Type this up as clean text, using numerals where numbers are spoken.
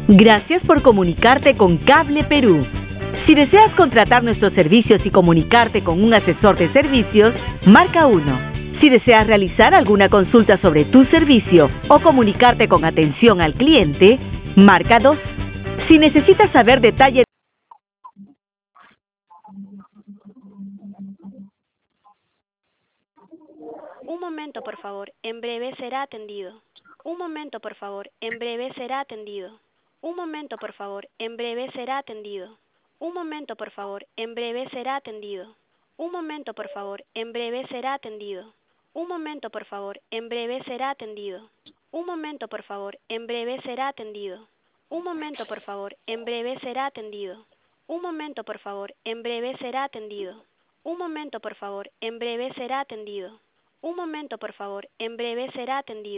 Gracias por comunicarte con Cable Perú. Si deseas contratar nuestros servicios y comunicarte con un asesor de servicios, marca 1. Si deseas realizar alguna consulta sobre tu servicio o comunicarte con atención al cliente, marca 2. Si necesitas saber detalles... Un momento, por favor. En breve será atendido. Un momento, por favor. En breve será atendido. Un momento, por favor. En breve será atendido. Un momento, por favor. En breve será atendido. Un momento, por favor. En breve será atendido. Un momento, por favor. En breve será atendido. Un momento, por favor. En breve será atendido. Un momento, por favor. En breve será atendido. Un momento, por favor. En breve será atendido. Un momento, por favor. En breve será atendido. Un momento, por favor. En breve será atendido.